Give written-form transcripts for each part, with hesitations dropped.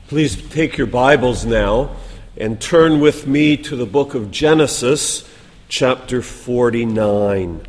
Please take your Bibles now and turn with me to the book of Genesis, chapter 49.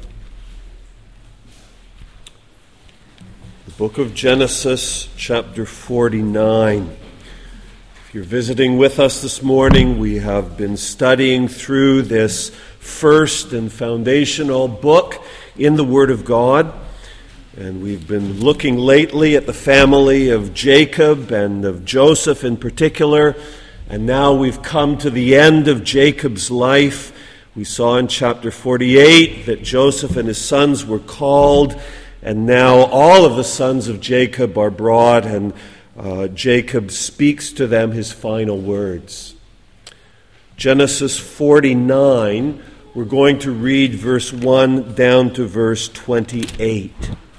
The book of Genesis, chapter 49. If you're visiting with us this morning, we have been studying through this first and foundational book in the Word of God. And we've been looking lately at the family of Jacob and of Joseph in particular. And now we've come to the end of Jacob's life. We saw in chapter 48 that Joseph and his sons were called. And now all of the sons of Jacob are brought, and Jacob speaks to them his final words. Genesis 49, we're going to read verse 1 down to verse 28.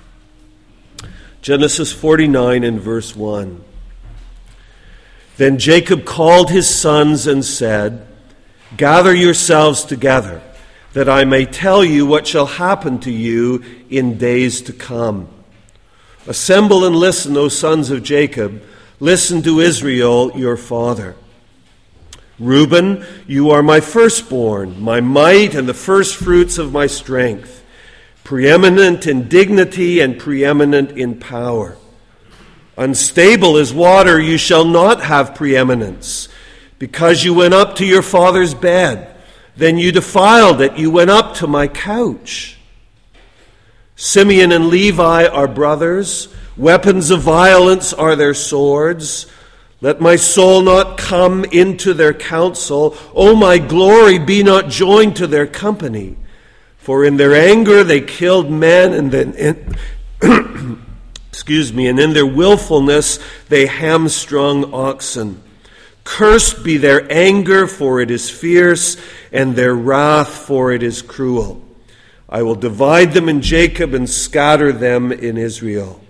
Genesis 49 and verse 1. Then Jacob called his sons and said, "Gather yourselves together, that I may tell you what shall happen to you in days to come. Assemble and listen, O sons of Jacob. Listen to Israel, your father. Reuben, you are my firstborn, my might, and the firstfruits of my strength. Preeminent in dignity and preeminent in power. Unstable as water, you shall not have preeminence, because you went up to your father's bed. Then you defiled it, you went up to my couch. Simeon and Levi are brothers. Weapons of violence are their swords. Let my soul not come into their counsel. O my glory, be not joined to their company. For in their anger they killed men, and then and in their willfulness they hamstrung oxen. Cursed be their anger, for it is fierce, and their wrath, for it is cruel. I will divide them in Jacob and scatter them in Israel.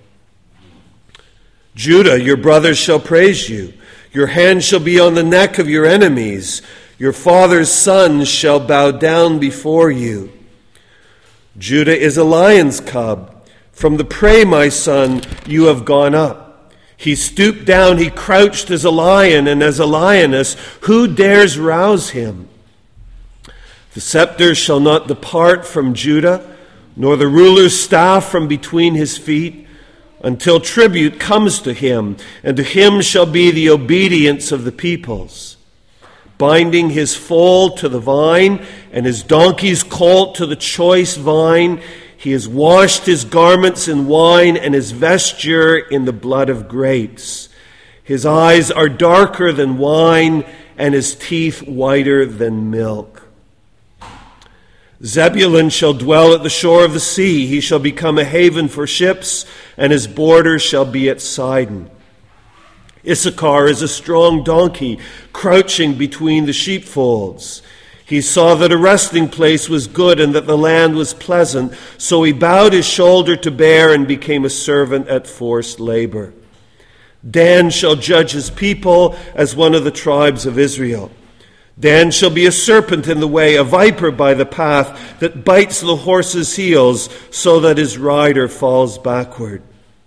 Judah, your brothers shall praise you. Your hand shall be on the neck of your enemies. Your father's sons shall bow down before you. Judah is a lion's cub. From the prey, my son, you have gone up. He stooped down, he crouched as a lion and as a lioness. Who dares rouse him? The scepter shall not depart from Judah, nor the ruler's staff from between his feet, until tribute comes to him, and to him shall be the obedience of the peoples. Binding his foal to the vine, and his donkey's colt to the choice vine, he has washed his garments in wine, and his vesture in the blood of grapes. His eyes are darker than wine, and his teeth whiter than milk. Zebulun shall dwell at the shore of the sea. He shall become a haven for ships, and his borders shall be at Sidon. Issachar is a strong donkey, crouching between the sheepfolds. He saw that a resting place was good, and that the land was pleasant, so he bowed his shoulder to bear and became a servant at forced labor. Dan shall judge his people as one of the tribes of Israel. Dan shall be a serpent in the way, a viper by the path, that bites the horse's heels, so that his rider falls backward.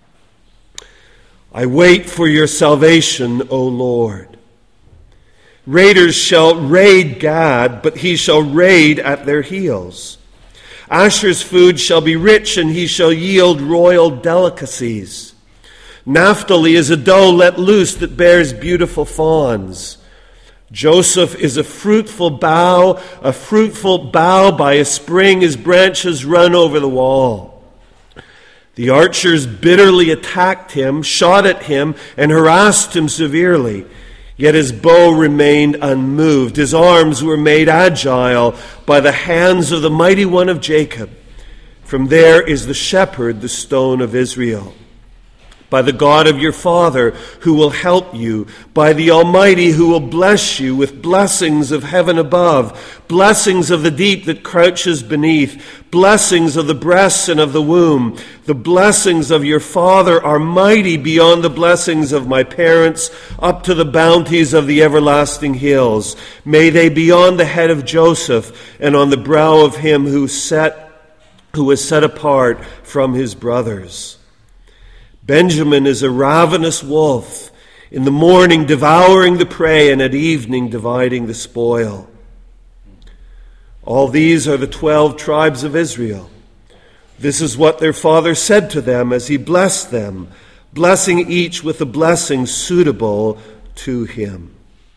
I wait for your salvation, O Lord. Raiders shall raid Gad, but he shall raid at their heels. Asher's food shall be rich, and he shall yield royal delicacies. Naphtali is a doe let loose that bears beautiful fawns. Joseph is a fruitful bough by a spring. His branches run over the wall. The archers bitterly attacked him, shot at him, and harassed him severely. Yet his bow remained unmoved. His arms were made agile by the hands of the mighty one of Jacob. From there is the shepherd, the stone of Israel. By the God of your father, who will help you, by the Almighty, who will bless you with blessings of heaven above, blessings of the deep that crouches beneath, blessings of the breasts and of the womb. The blessings of your father are mighty beyond the blessings of my parents, up to the bounties of the everlasting hills. May they be on the head of Joseph, and on the brow of him who was set apart from his brothers. Benjamin is a ravenous wolf. in the morning devouring the prey, and at evening dividing the spoil. All these are the 12 tribes of Israel. This is what their father said to them as he blessed them, blessing each with a blessing suitable to him.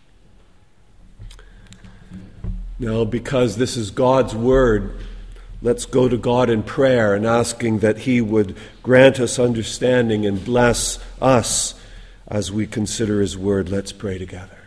Now, because this is God's word, let's go to God in prayer and asking that he would grant us understanding and bless us as we consider his word. Let's pray together.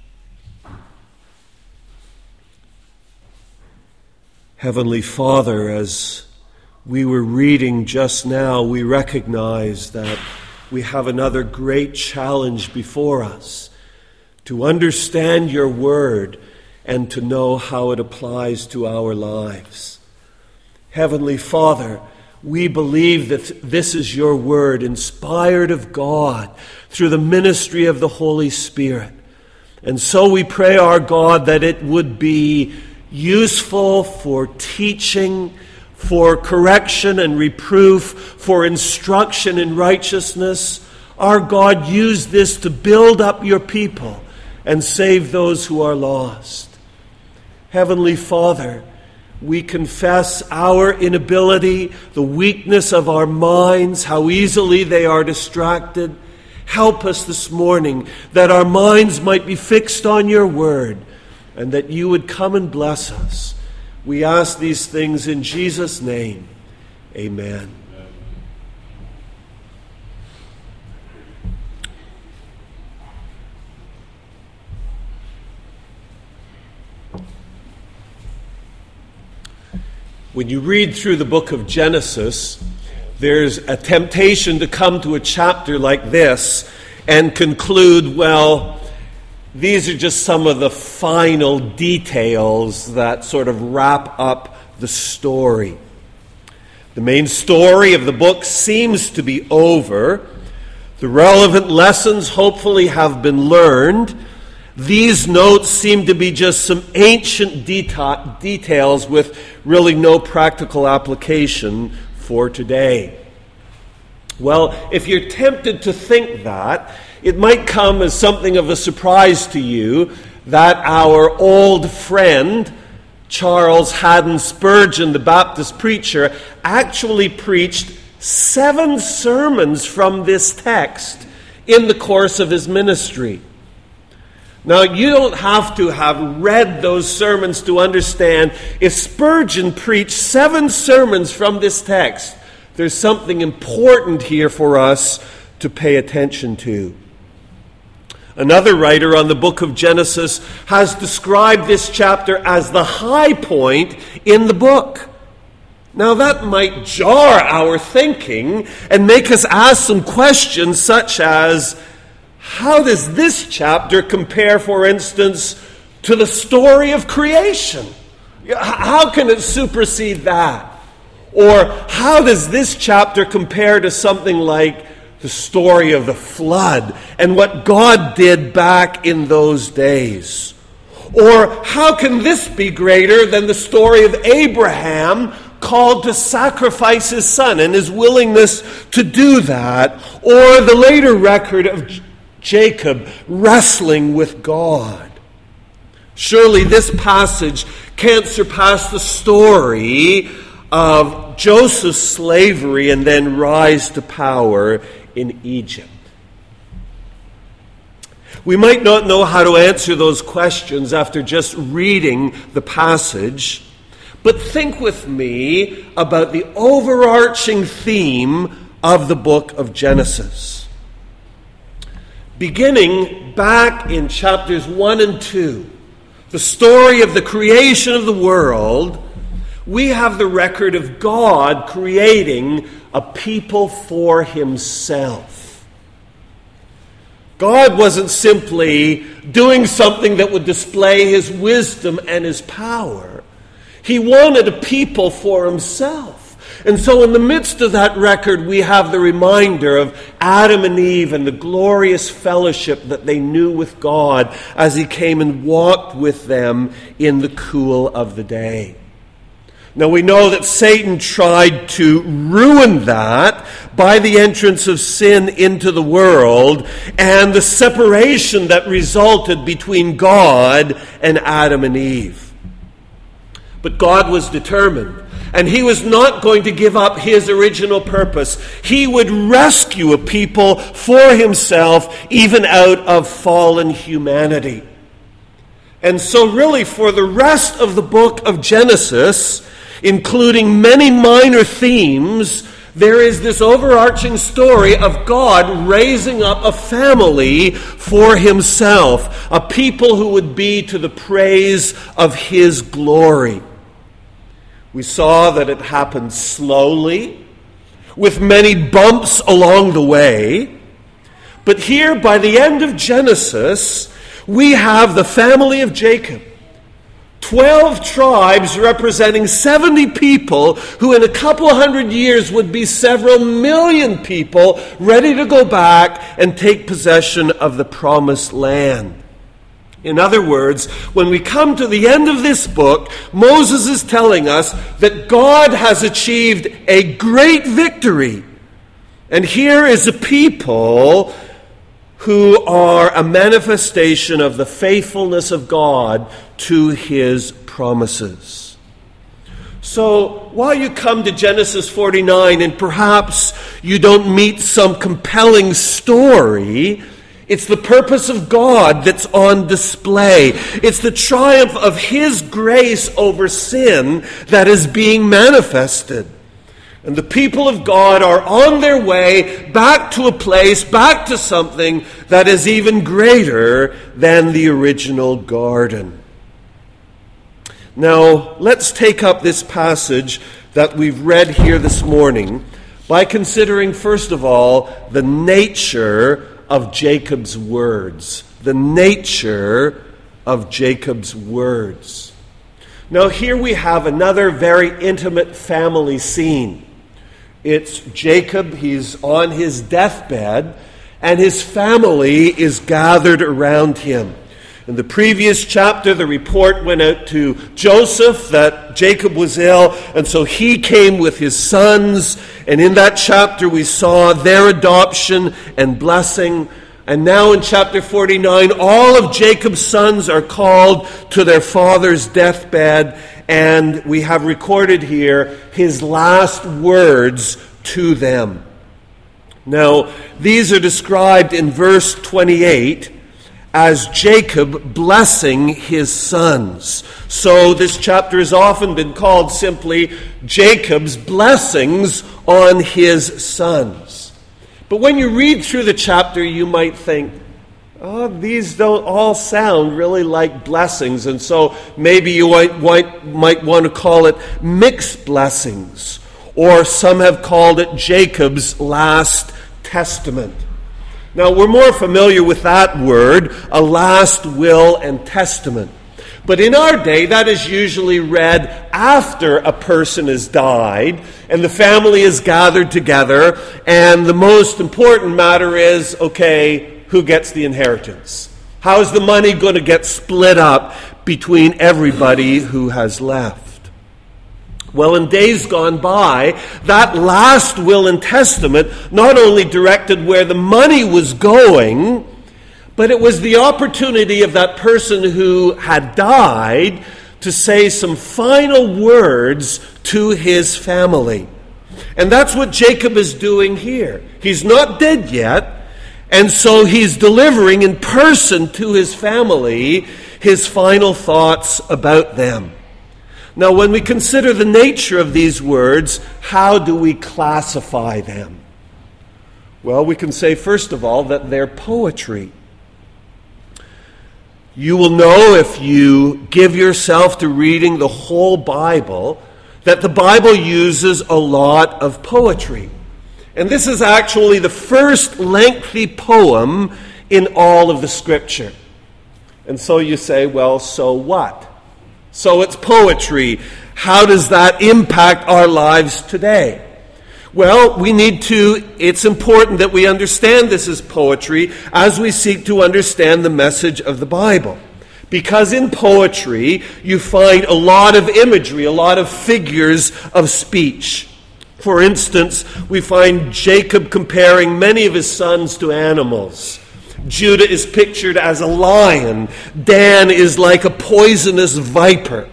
Heavenly Father, as we were reading just now, we recognize that we have another great challenge before us to understand your word and to know how it applies to our lives. Heavenly Father, we believe that this is your word, inspired of God through the ministry of the Holy Spirit. And so we pray, our God, that it would be useful for teaching, for correction and reproof, for instruction in righteousness. Our God, use this to build up your people and save those who are lost. Heavenly Father, we confess our inability, the weakness of our minds, how easily they are distracted. Help us this morning that our minds might be fixed on your word and that you would come and bless us. We ask these things in Jesus' name. Amen. When you read through the book of Genesis, there's a temptation to come to a chapter like this and conclude, well, these are just some of the final details that sort of wrap up the story. The main story of the book seems to be over. The relevant lessons hopefully have been learned. These notes seem to be just some ancient details with really no practical application for today. Well, if you're tempted to think that, it might come as something of a surprise to you that our old friend, Charles Haddon Spurgeon, the Baptist preacher, actually preached 7 sermons from this text in the course of his ministry. Now, you don't have to have read those sermons to understand if Spurgeon preached 7 sermons from this text, there's something important here for us to pay attention to. Another writer on the book of Genesis has described this chapter as the high point in the book. Now, that might jar our thinking and make us ask some questions such as, how does this chapter compare, for instance, to the story of creation? How can it supersede that? Or how does this chapter compare to something like the story of the flood and what God did back in those days? Or how can this be greater than the story of Abraham called to sacrifice his son and his willingness to do that? Or the later record of Jacob wrestling with God? Surely this passage can't surpass the story of Joseph's slavery and then rise to power in Egypt. We might not know how to answer those questions after just reading the passage, but think with me about the overarching theme of the book of Genesis. Beginning back in chapters 1 and 2, the story of the creation of the world, we have the record of God creating a people for himself. God wasn't simply doing something that would display his wisdom and his power. He wanted a people for himself. And so in the midst of that record, we have the reminder of Adam and Eve and the glorious fellowship that they knew with God as he came and walked with them in the cool of the day. Now we know that Satan tried to ruin that by the entrance of sin into the world and the separation that resulted between God and Adam and Eve. But God was determined, and he was not going to give up his original purpose. He would rescue a people for himself, even out of fallen humanity. And so really for the rest of the book of Genesis, including many minor themes, there is this overarching story of God raising up a family for himself, a people who would be to the praise of his glory. We saw that it happened slowly, with many bumps along the way. But here, by the end of Genesis, we have the family of Jacob. 12 tribes representing 70 people who in a couple hundred years would be several million people ready to go back and take possession of the promised land. In other words, when we come to the end of this book, Moses is telling us that God has achieved a great victory. And here is a people who are a manifestation of the faithfulness of God to his promises. So, while you come to Genesis 49 and perhaps you don't meet some compelling story, it's the purpose of God that's on display. It's the triumph of his grace over sin that is being manifested. And the people of God are on their way back to a place, back to something that is even greater than the original garden. Now, let's take up this passage that we've read here this morning by considering, first of all, the nature of Jacob's words. The nature of Jacob's words. Now, here we have another very intimate family scene. It's Jacob, he's on his deathbed, and his family is gathered around him. In the previous chapter, the report went out to Joseph that Jacob was ill, and so he came with his sons, and in that chapter we saw their adoption and blessing. And now in chapter 49, all of Jacob's sons are called to their father's deathbed, and we have recorded here his last words to them. Now, these are described in verse 28 as Jacob blessing his sons. So this chapter has often been called simply Jacob's blessings on his sons. But when you read through the chapter, you might think, oh, these don't all sound really like blessings, and so maybe you might want to call it mixed blessings, or some have called it Jacob's last testament. Now, we're more familiar with that word, a last will and testament. But in our day, that is usually read after a person has died and the family is gathered together, and the most important matter is, okay, who gets the inheritance? How is the money going to get split up between everybody who has left? Well, in days gone by, that last will and testament not only directed where the money was going, but it was the opportunity of that person who had died to say some final words to his family. And that's what Jacob is doing here. He's not dead yet, and so he's delivering in person to his family his final thoughts about them. Now, when we consider the nature of these words, how do we classify them? Well, we can say, first of all, that they're poetry. You will know if you give yourself to reading the whole Bible that the Bible uses a lot of poetry. And this is actually the first lengthy poem in all of the Scripture. And so you say, well, so what? So it's poetry. How does that impact our lives today? Well, it's important that we understand this as poetry as we seek to understand the message of the Bible. Because in poetry, you find a lot of imagery, a lot of figures of speech. For instance, we find Jacob comparing many of his sons to animals. Judah is pictured as a lion. Dan is like a poisonous viper.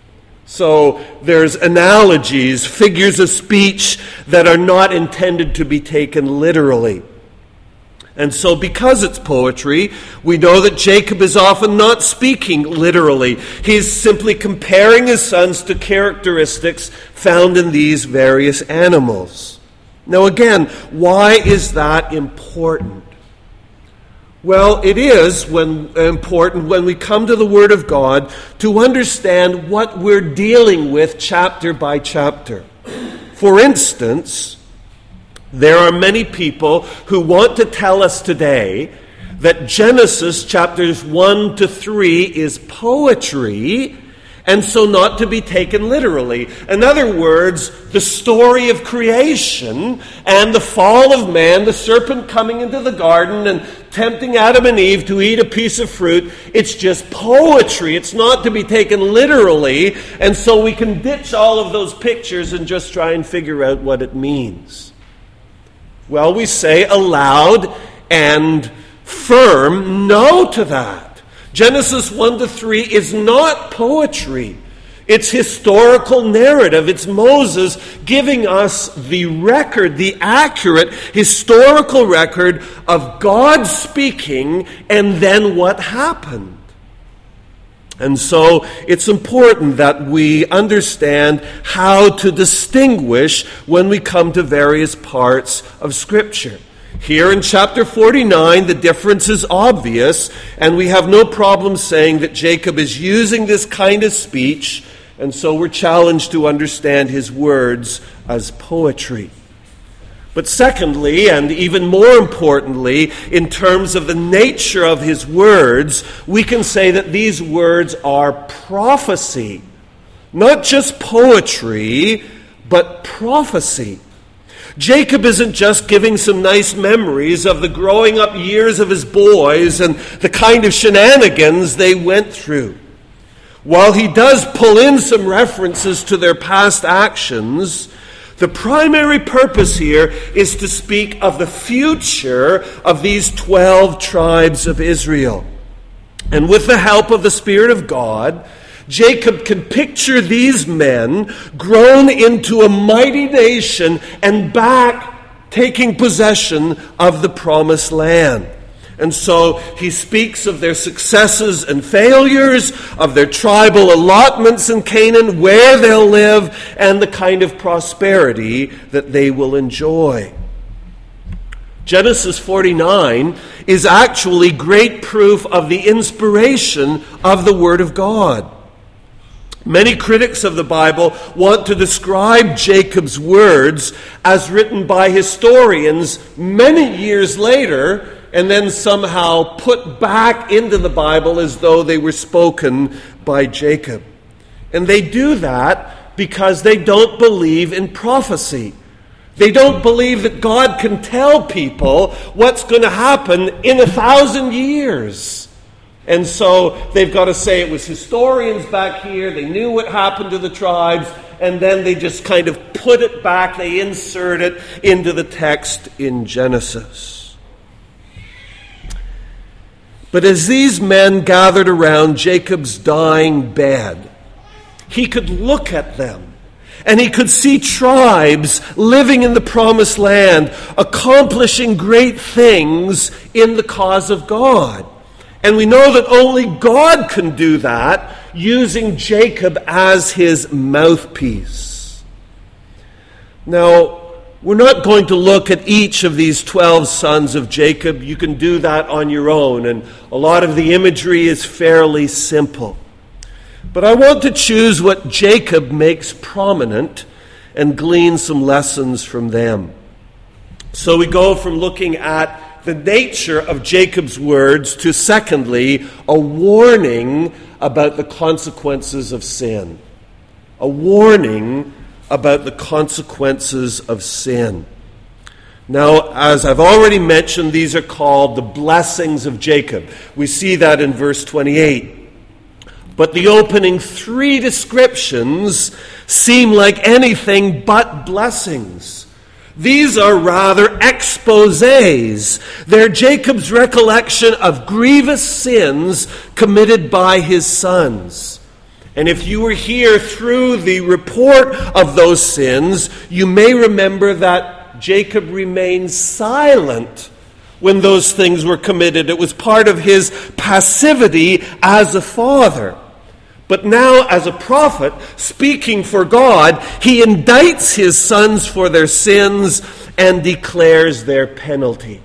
So there's analogies, figures of speech that are not intended to be taken literally. And so because it's poetry, we know that Jacob is often not speaking literally. He's simply comparing his sons to characteristics found in these various animals. Now again, why is that important? Well, it is important when we come to the Word of God to understand what we're dealing with chapter by chapter. For instance, there are many people who want to tell us today that Genesis chapters 1 to 3 is poetry, and so not to be taken literally. In other words, the story of creation and the fall of man, the serpent coming into the garden and tempting Adam and Eve to eat a piece of fruit, it's just poetry. It's not to be taken literally, and so we can ditch all of those pictures and just try and figure out what it means. Well, we say a loud and firm no to that. Genesis 1 to 3 is not poetry. It's historical narrative. It's Moses giving us the record, the accurate historical record of God speaking and then what happened. And so it's important that we understand how to distinguish when we come to various parts of Scripture. Here in chapter 49, the difference is obvious, and we have no problem saying that Jacob is using this kind of speech, and so we're challenged to understand his words as poetry. But secondly, and even more importantly, in terms of the nature of his words, we can say that these words are prophecy. Not just poetry, but prophecy. Jacob isn't just giving some nice memories of the growing up years of his boys and the kind of shenanigans they went through. While he does pull in some references to their past actions, the primary purpose here is to speak of the future of these 12 tribes of Israel. And with the help of the Spirit of God, Jacob can picture these men grown into a mighty nation and back taking possession of the promised land. And so he speaks of their successes and failures, of their tribal allotments in Canaan, where they'll live, and the kind of prosperity that they will enjoy. Genesis 49 is actually great proof of the inspiration of the Word of God. Many critics of the Bible want to describe Jacob's words as written by historians many years later, and then somehow put back into the Bible as though they were spoken by Jacob. And they do that because they don't believe in prophecy. They don't believe that God can tell people what's going to happen in 1,000 years. And so they've got to say it was historians back here, they knew what happened to the tribes, and then they just kind of put it back, they insert it into the text in Genesis. But as these men gathered around Jacob's dying bed, he could look at them and he could see tribes living in the promised land, accomplishing great things in the cause of God. And we know that only God can do that, using Jacob as his mouthpiece. Now, we're not going to look at each of these 12 sons of Jacob. You can do that on your own, and a lot of the imagery is fairly simple. But I want to choose what Jacob makes prominent and glean some lessons from them. So we go from looking at the nature of Jacob's words to, secondly, a warning about the consequences of sin. A warning about the consequences of sin. Now, as I've already mentioned, these are called the blessings of Jacob. We see that in verse 28. But the opening 3 descriptions seem like anything but blessings. These are rather exposés. They're Jacob's recollection of grievous sins committed by his sons. And if you were here through the report of those sins, you may remember that Jacob remained silent when those things were committed. It was part of his passivity as a father. But now, as a prophet, speaking for God, he indicts his sons for their sins and declares their penalty.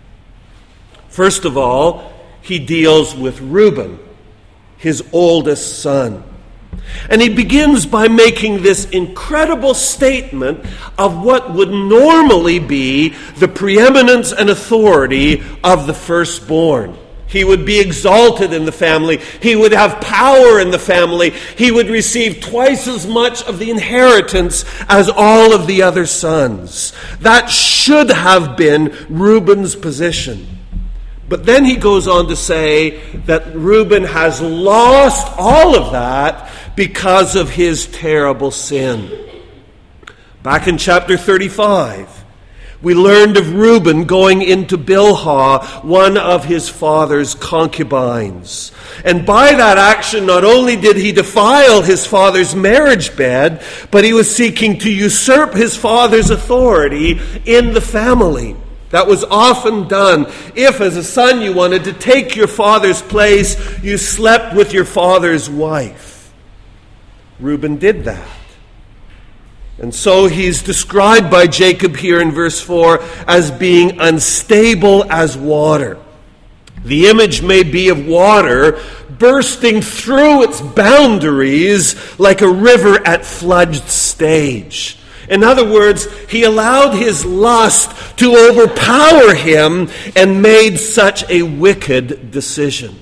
First of all, he deals with Reuben, his oldest son. And he begins by making this incredible statement of what would normally be the preeminence and authority of the firstborn. He would be exalted in the family. He would have power in the family. He would receive twice as much of the inheritance as all of the other sons. That should have been Reuben's position. But then he goes on to say that Reuben has lost all of that because of his terrible sin. Back in chapter 35, we learned of Reuben going into Bilhah, one of his father's concubines. And by that action, not only did he defile his father's marriage bed, but he was seeking to usurp his father's authority in the family. That was often done. If, as a son, you wanted to take your father's place, you slept with your father's wife. Reuben did that. And so he's described by Jacob here in verse 4 as being unstable as water. The image may be of water bursting through its boundaries like a river at flood stage. In other words, he allowed his lust to overpower him and made such a wicked decision.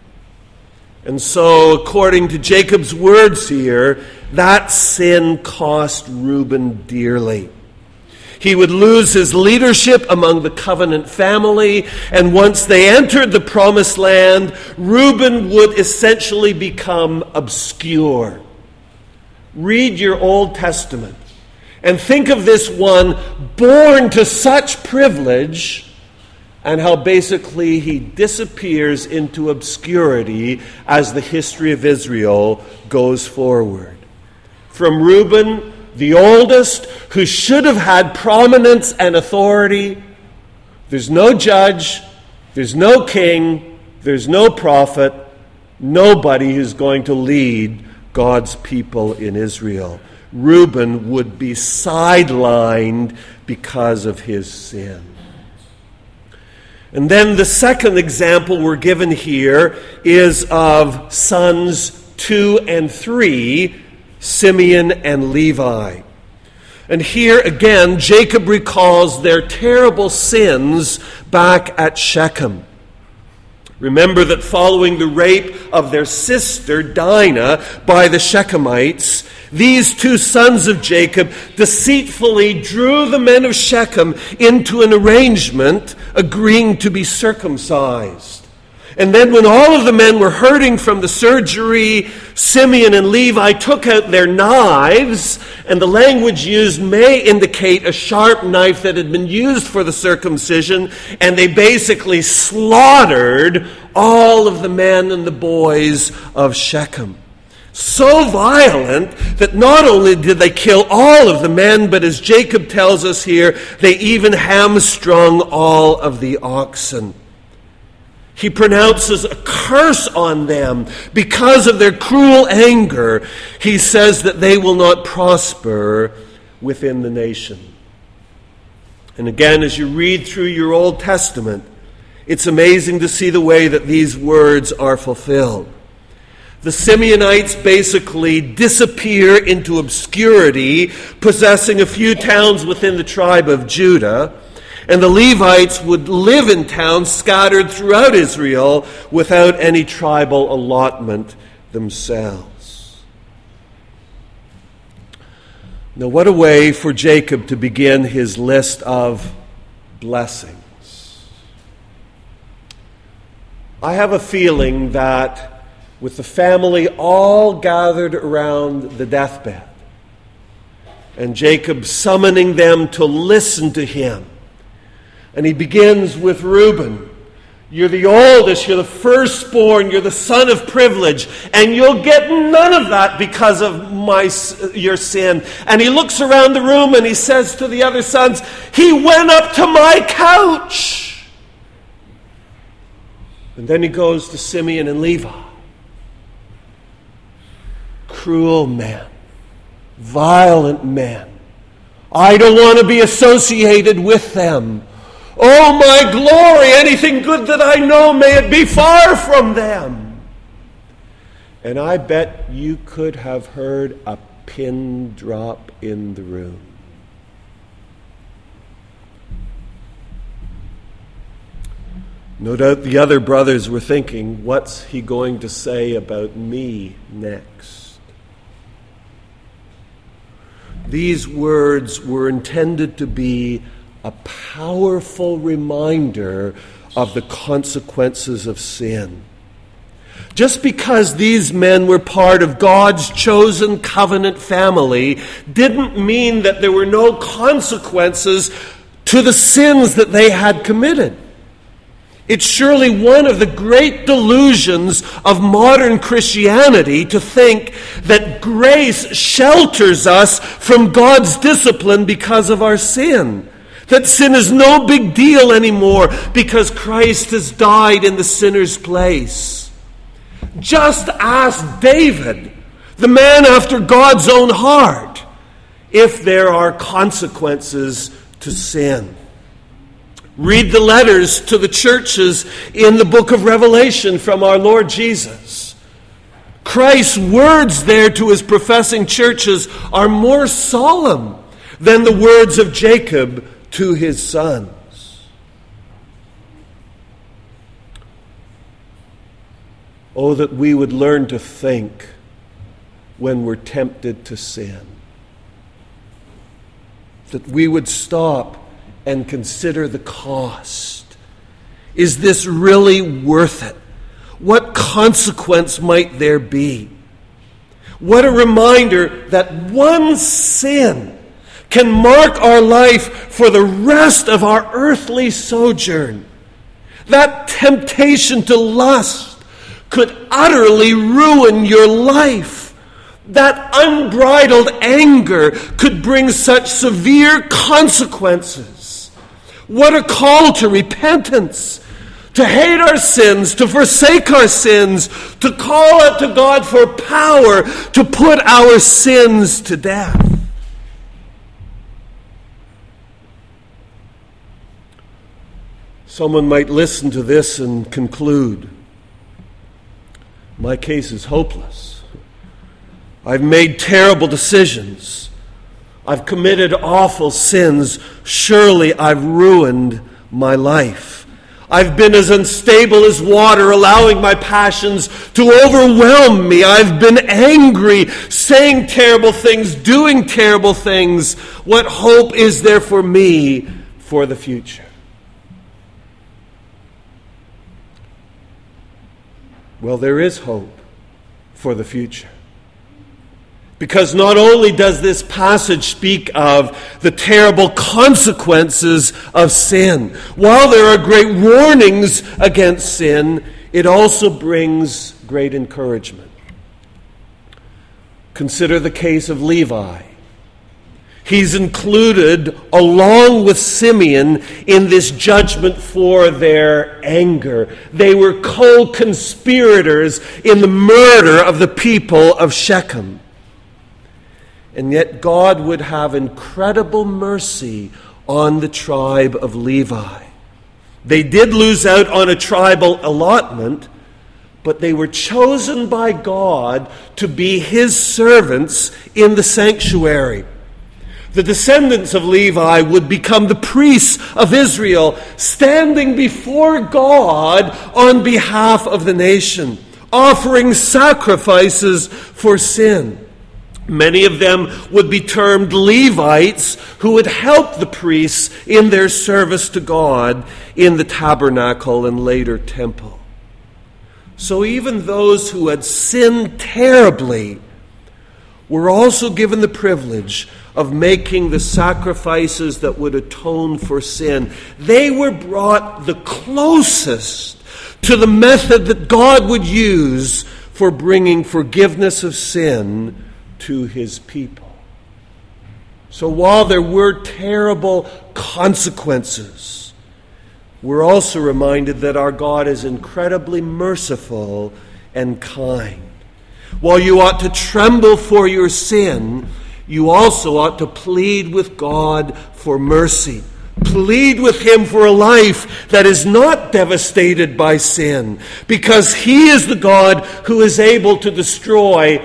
And so, according to Jacob's words here, that sin cost Reuben dearly. He would lose his leadership among the covenant family, and once they entered the promised land, Reuben would essentially become obscure. Read your Old Testament and think of this one born to such privilege, and how basically he disappears into obscurity as the history of Israel goes forward. From Reuben, the oldest, who should have had prominence and authority, there's no judge, there's no king, there's no prophet, nobody who's going to lead God's people in Israel. Reuben would be sidelined because of his sin. And then the second example we're given here is of sons 2 and 3, Simeon and Levi. And here again, Jacob recalls their terrible sins back at Shechem. Remember that following the rape of their sister Dinah by the Shechemites, these 2 sons of Jacob deceitfully drew the men of Shechem into an arrangement agreeing to be circumcised. And then when all of the men were hurting from the surgery, Simeon and Levi took out their knives, and the language used may indicate a sharp knife that had been used for the circumcision, and they basically slaughtered all of the men and the boys of Shechem. So violent that not only did they kill all of the men, but as Jacob tells us here, they even hamstrung all of the oxen. He pronounces a curse on them because of their cruel anger. He says that they will not prosper within the nation. And again, as you read through your Old Testament, it's amazing to see the way that these words are fulfilled. The Simeonites basically disappear into obscurity, possessing a few towns within the tribe of Judah. And the Levites would live in towns scattered throughout Israel without any tribal allotment themselves. Now, what a way for Jacob to begin his list of blessings. I have a feeling that with the family all gathered around the deathbed. And Jacob summoning them to listen to him. And he begins with Reuben. You're the oldest, you're the firstborn, you're the son of privilege, and you'll get none of that because of your sin. And he looks around the room and he says to the other sons, he went up to my couch. And then he goes to Simeon and Levi. Cruel men, violent men. I don't want to be associated with them. Oh, my glory, anything good that I know, may it be far from them. And I bet you could have heard a pin drop in the room. No doubt the other brothers were thinking, what's he going to say about me next? These words were intended to be a powerful reminder of the consequences of sin. Just because these men were part of God's chosen covenant family didn't mean that there were no consequences to the sins that they had committed. It's surely one of the great delusions of modern Christianity to think that grace shelters us from God's discipline because of our sin. That sin is no big deal anymore because Christ has died in the sinner's place. Just ask David, the man after God's own heart, if there are consequences to sin. Read the letters to the churches in the book of Revelation from our Lord Jesus. Christ's words there to his professing churches are more solemn than the words of Jacob to his sons. Oh, that we would learn to think when we're tempted to sin. That we would stop and consider the cost. Is this really worth it? What consequence might there be? What a reminder that one sin can mark our life for the rest of our earthly sojourn. That temptation to lust could utterly ruin your life. That unbridled anger could bring such severe consequences. What a call to repentance, to hate our sins, to forsake our sins, to call out to God for power to put our sins to death. Someone might listen to this and conclude, my case is hopeless. I've made terrible decisions. I've committed awful sins. Surely I've ruined my life. I've been as unstable as water, allowing my passions to overwhelm me. I've been angry, saying terrible things, doing terrible things. What hope is there for me for the future? Well, there is hope for the future. Because not only does this passage speak of the terrible consequences of sin, while there are great warnings against sin, it also brings great encouragement. Consider the case of Levi. He's included, along with Simeon, in this judgment for their anger. They were co-conspirators in the murder of the people of Shechem. And yet God would have incredible mercy on the tribe of Levi. They did lose out on a tribal allotment, but they were chosen by God to be his servants in the sanctuary. The descendants of Levi would become the priests of Israel, standing before God on behalf of the nation, offering sacrifices for sin. Many of them would be termed Levites, who would help the priests in their service to God in the tabernacle and later temple. So even those who had sinned terribly were also given the privilege of making the sacrifices that would atone for sin. They were brought the closest to the method that God would use for bringing forgiveness of sin to his people. So while there were terrible consequences, we're also reminded that our God is incredibly merciful and kind. While you ought to tremble for your sin, you also ought to plead with God for mercy. Plead with him for a life that is not devastated by sin, because he is the God who is able to destroy,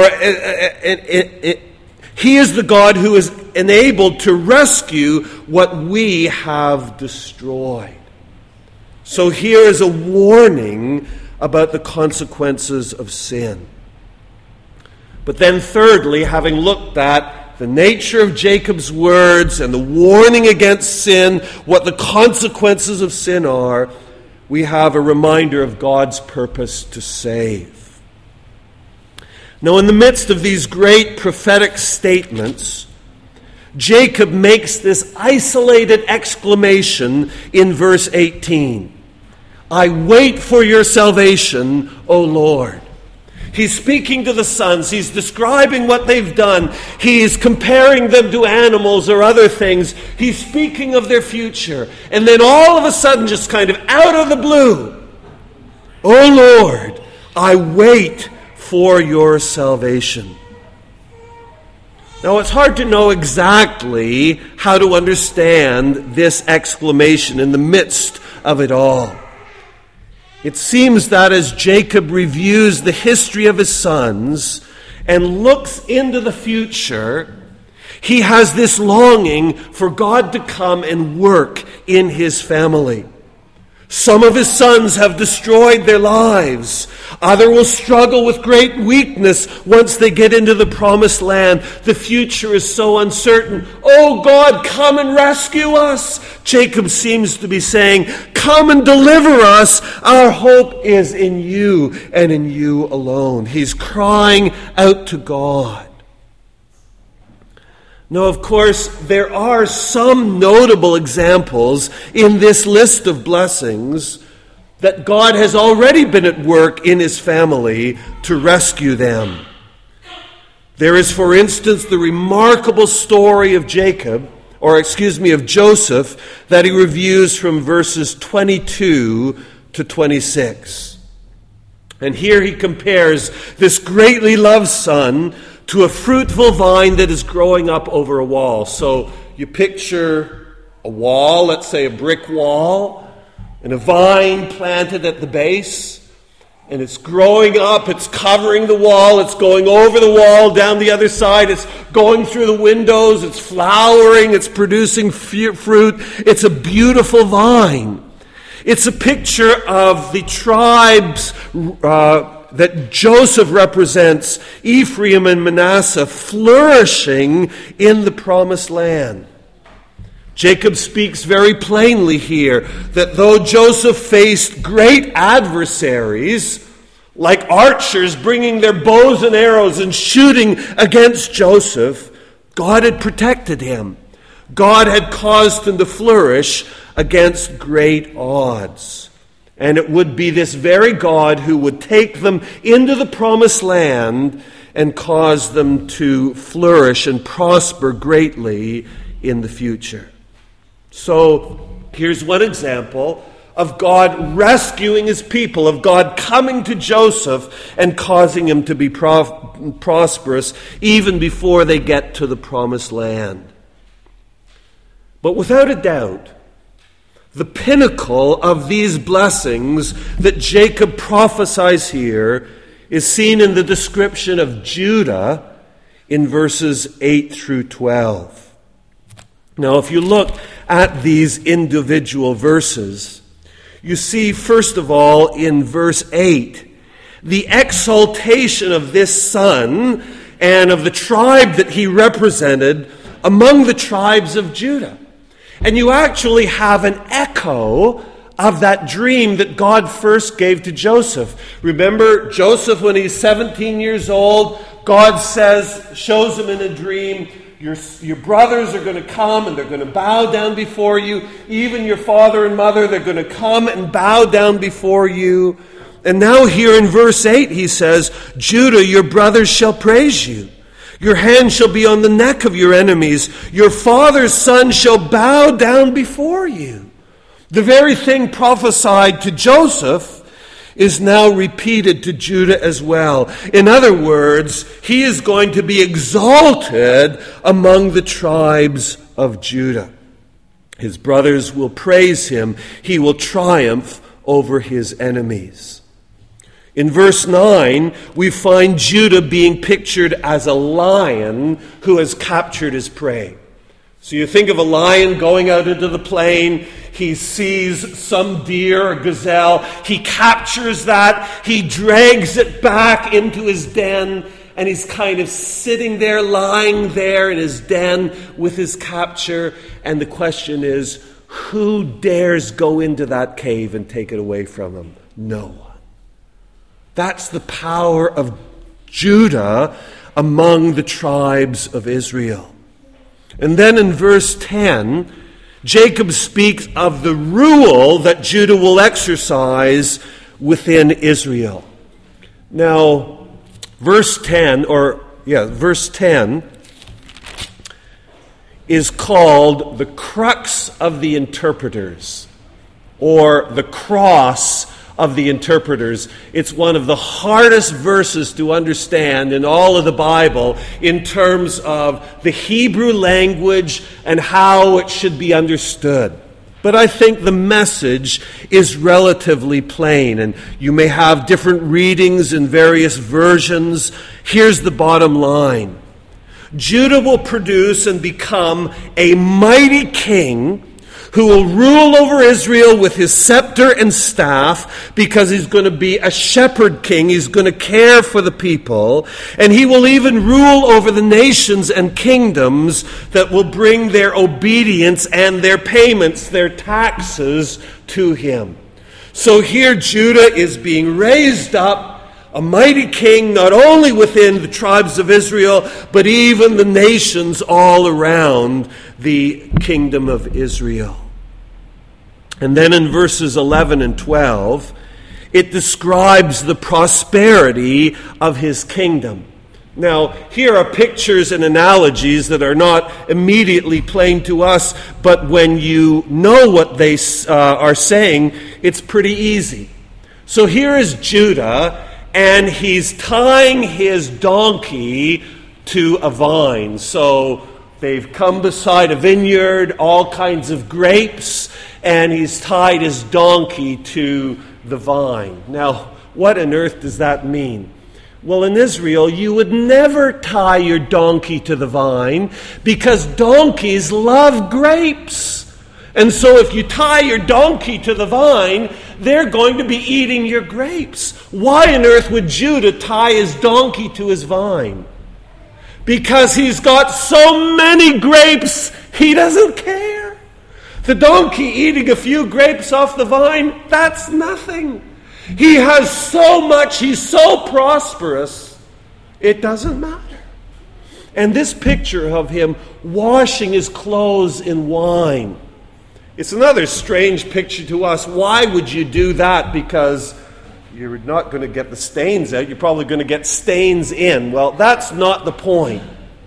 he is the God who is enabled to rescue what we have destroyed. So here is a warning about the consequences of sin. But then thirdly, having looked at the nature of Jacob's words and the warning against sin, what the consequences of sin are, we have a reminder of God's purpose to save. Now, in the midst of these great prophetic statements, Jacob makes this isolated exclamation in verse 18. I wait for your salvation, O Lord. He's speaking to the sons. He's describing what they've done. He's comparing them to animals or other things. He's speaking of their future. And then all of a sudden, just kind of out of the blue, O Lord, I wait for your salvation. Now, it's hard to know exactly how to understand this exclamation in the midst of it all. It seems that as Jacob reviews the history of his sons and looks into the future, he has this longing for God to come and work in his family. Some of his sons have destroyed their lives. Others will struggle with great weakness once they get into the promised land. The future is so uncertain. Oh God, come and rescue us. Jacob seems to be saying, come and deliver us. Our hope is in you and in you alone. He's crying out to God. Now, of course, there are some notable examples in this list of blessings that God has already been at work in his family to rescue them. There is, for instance, the remarkable story of Joseph, that he reviews from verses 22 to 26. And here he compares this greatly loved son to a fruitful vine that is growing up over a wall. So you picture a wall, let's say a brick wall, and a vine planted at the base, and it's growing up, it's covering the wall, it's going over the wall, down the other side, it's going through the windows, it's flowering, it's producing fruit. It's a beautiful vine. It's a picture of the tribes that Joseph represents, Ephraim and Manasseh, flourishing in the promised land. Jacob speaks very plainly here that though Joseph faced great adversaries, like archers bringing their bows and arrows and shooting against Joseph, God had protected him. God had caused him to flourish against great odds. And it would be this very God who would take them into the promised land and cause them to flourish and prosper greatly in the future. So here's one example of God rescuing his people, of God coming to Joseph and causing him to be prosperous even before they get to the promised land. But without a doubt, the pinnacle of these blessings that Jacob prophesies here is seen in the description of Judah in verses 8 through 12. Now, if you look at these individual verses, you see, first of all, in verse 8, the exaltation of this son and of the tribe that he represented among the tribes of Judah. And you actually have an echo of that dream that God first gave to Joseph. Remember, Joseph, when he's 17 years old, God shows him in a dream, your brothers are going to come and they're going to bow down before you. Even your father and mother, they're going to come and bow down before you. And now here in verse 8 he says, Judah, your brothers shall praise you. Your hand shall be on the neck of your enemies. Your father's son shall bow down before you. The very thing prophesied to Joseph is now repeated to Judah as well. In other words, he is going to be exalted among the tribes of Judah. His brothers will praise him. He will triumph over his enemies. In verse 9, we find Judah being pictured as a lion who has captured his prey. So you think of a lion going out into the plain. He sees some deer or gazelle. He captures that. He drags it back into his den. And he's kind of sitting there, lying there in his den with his capture. And the question is, who dares go into that cave and take it away from him? No one. That's the power of Judah among the tribes of Israel. And then in verse 10, Jacob speaks of the rule that Judah will exercise within Israel. Now, verse 10 is called the crux of the interpreters, or the cross of the interpreters. It's one of the hardest verses to understand in all of the Bible in terms of the Hebrew language and how it should be understood. But I think the message is relatively plain, and you may have different readings in various versions. Here's the bottom line. Judah will produce and become a mighty king who will rule over Israel with his scepter and staff, because he's going to be a shepherd king. He's going to care for the people. And he will even rule over the nations and kingdoms that will bring their obedience and their payments, their taxes, to him. So here Judah is being raised up, a mighty king, not only within the tribes of Israel, but even the nations all around the kingdom of Israel. And then in verses 11 and 12, it describes the prosperity of his kingdom. Now, here are pictures and analogies that are not immediately plain to us, but when you know what they are saying, it's pretty easy. So here is Judah, and he's tying his donkey to a vine. So they've come beside a vineyard, all kinds of grapes, and he's tied his donkey to the vine. Now, what on earth does that mean? Well, in Israel, you would never tie your donkey to the vine because donkeys love grapes. And so if you tie your donkey to the vine, they're going to be eating your grapes. Why on earth would Judah tie his donkey to his vine? Because he's got so many grapes, he doesn't care. The donkey eating a few grapes off the vine, that's nothing. He has so much, he's so prosperous, it doesn't matter. And this picture of him washing his clothes in wine, it's another strange picture to us. Why would you do that? Because you're not going to get the stains out. You're probably going to get stains in. Well, that's not the point.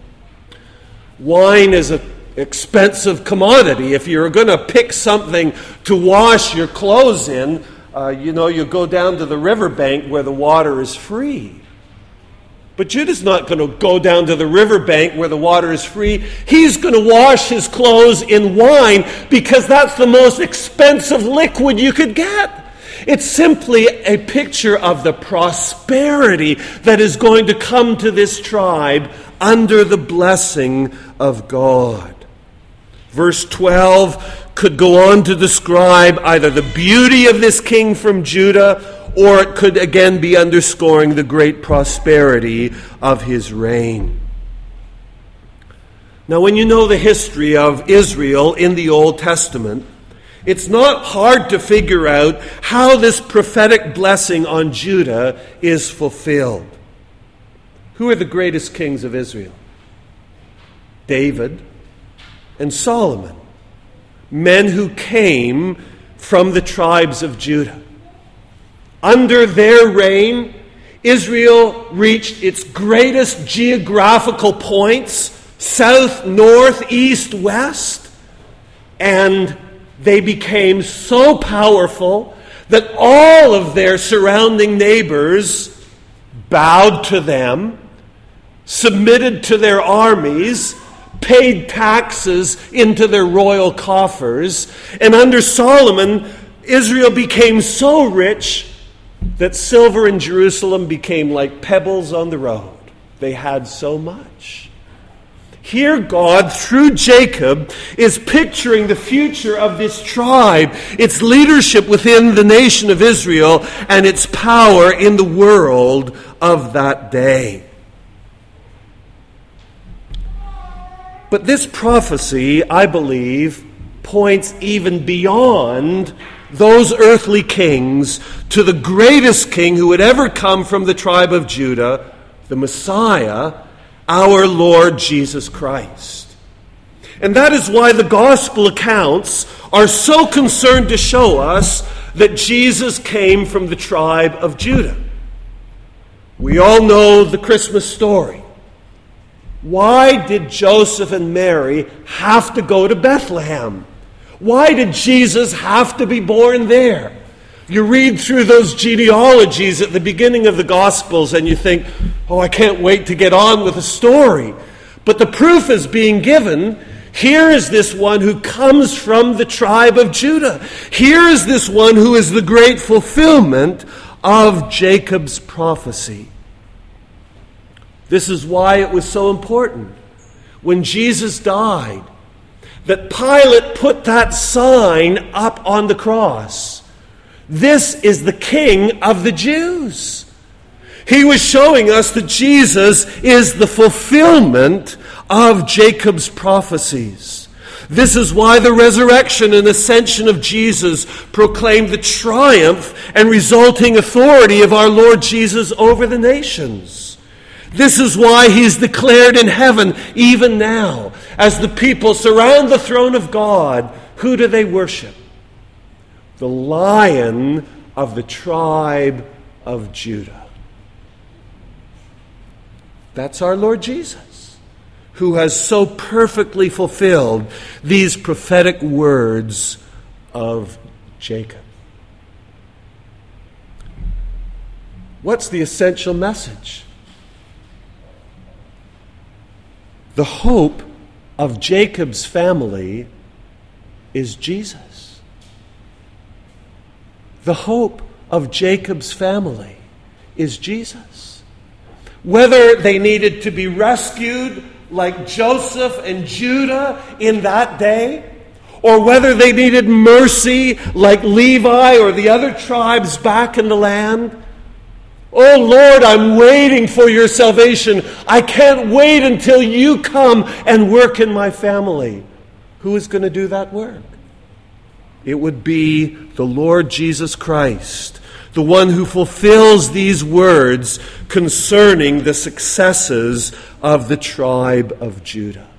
Wine is an expensive commodity. If you're going to pick something to wash your clothes in, you go down to the riverbank where the water is free. But Judah's not going to go down to the riverbank where the water is free. He's going to wash his clothes in wine because that's the most expensive liquid you could get. It's simply a picture of the prosperity that is going to come to this tribe under the blessing of God. Verse 12 could go on to describe either the beauty of this king from Judah, or it could again be underscoring the great prosperity of his reign. Now, when you know the history of Israel in the Old Testament, it's not hard to figure out how this prophetic blessing on Judah is fulfilled. Who are the greatest kings of Israel? David and Solomon, men who came from the tribes of Judah. Under their reign, Israel reached its greatest geographical points, south, north, east, west, and they became so powerful that all of their surrounding neighbors bowed to them, submitted to their armies, paid taxes into their royal coffers. And under Solomon, Israel became so rich that silver in Jerusalem became like pebbles on the road. They had so much. Here God, through Jacob, is picturing the future of this tribe, its leadership within the nation of Israel, and its power in the world of that day. But this prophecy, I believe, points even beyond those earthly kings to the greatest king who would ever come from the tribe of Judah, the Messiah, our Lord Jesus Christ. And that is why the gospel accounts are so concerned to show us that Jesus came from the tribe of Judah. We all know the Christmas story. Why did Joseph and Mary have to go to Bethlehem? Why did Jesus have to be born there? You read through those genealogies at the beginning of the Gospels and you think, oh, I can't wait to get on with the story. But the proof is being given. Here is this one who comes from the tribe of Judah. Here is this one who is the great fulfillment of Jacob's prophecy. This is why it was so important when Jesus died that Pilate put that sign up on the cross. This is the King of the Jews. He was showing us that Jesus is the fulfillment of Jacob's prophecies. This is why the resurrection and ascension of Jesus proclaimed the triumph and resulting authority of our Lord Jesus over the nations. This is why he's declared in heaven even now. As the people surround the throne of God, who do they worship? The Lion of the tribe of Judah. That's our Lord Jesus, who has so perfectly fulfilled these prophetic words of Jacob. What's the essential message? The hope of Jacob's family is Jesus. The hope of Jacob's family is Jesus. Whether they needed to be rescued like Joseph and Judah in that day, or whether they needed mercy like Levi or the other tribes back in the land. Oh Lord, I'm waiting for your salvation. I can't wait until you come and work in my family. Who is going to do that work? It would be the Lord Jesus Christ, the one who fulfills these words concerning the successes of the tribe of Judah.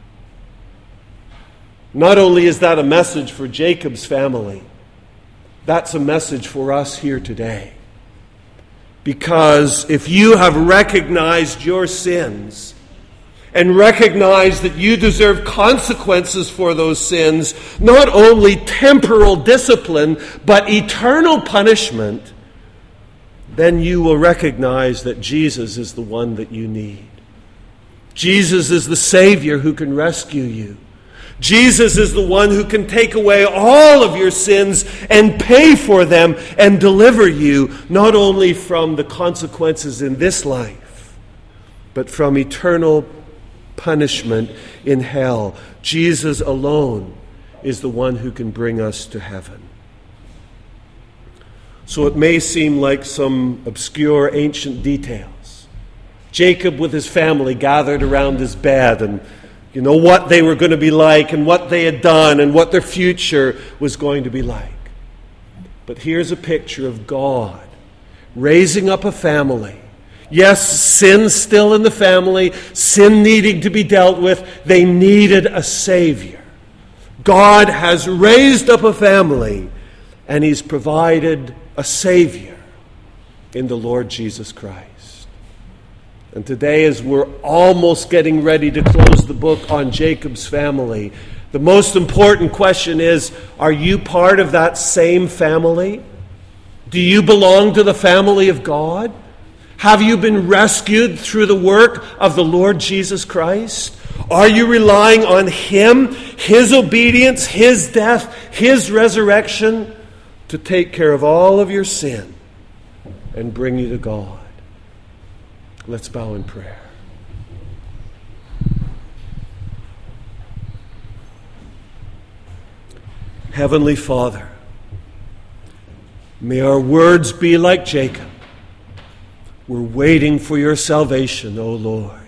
Not only is that a message for Jacob's family, that's a message for us here today. Because if you have recognized your sins and recognized that you deserve consequences for those sins, not only temporal discipline, but eternal punishment, then you will recognize that Jesus is the one that you need. Jesus is the Savior who can rescue you. Jesus is the one who can take away all of your sins and pay for them and deliver you not only from the consequences in this life, but from eternal punishment in hell. Jesus alone is the one who can bring us to heaven. So it may seem like some obscure ancient details. Jacob with his family gathered around his bed, and You know what they were going to be like and what they had done and what their future was going to be like. But here's a picture of God raising up a family. Yes, sin still in the family, sin needing to be dealt with. They needed a Savior. God has raised up a family, and He's provided a Savior in the Lord Jesus Christ. And today, as we're almost getting ready to close the book on Jacob's family, the most important question is, are you part of that same family? Do you belong to the family of God? Have you been rescued through the work of the Lord Jesus Christ? Are you relying on Him, His obedience, His death, His resurrection to take care of all of your sin and bring you to God? Let's bow in prayer. Heavenly Father, may our words be like Jacob. We're waiting for your salvation, O Lord.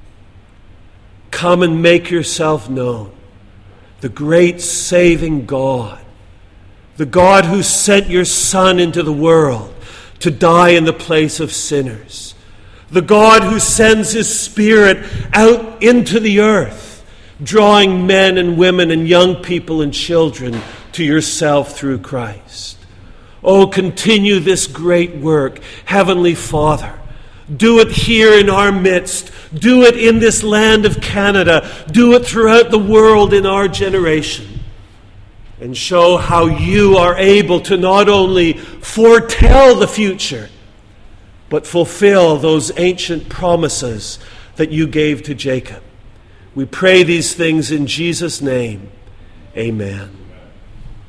Come and make yourself known, the great saving God, the God who sent your Son into the world to die in the place of sinners, the God who sends His Spirit out into the earth, drawing men and women and young people and children to yourself through Christ. Oh, continue this great work, Heavenly Father. Do it here in our midst. Do it in this land of Canada. Do it throughout the world in our generation. And show how you are able to not only foretell the future, but fulfill those ancient promises that you gave to Jacob. We pray these things in Jesus' name. Amen.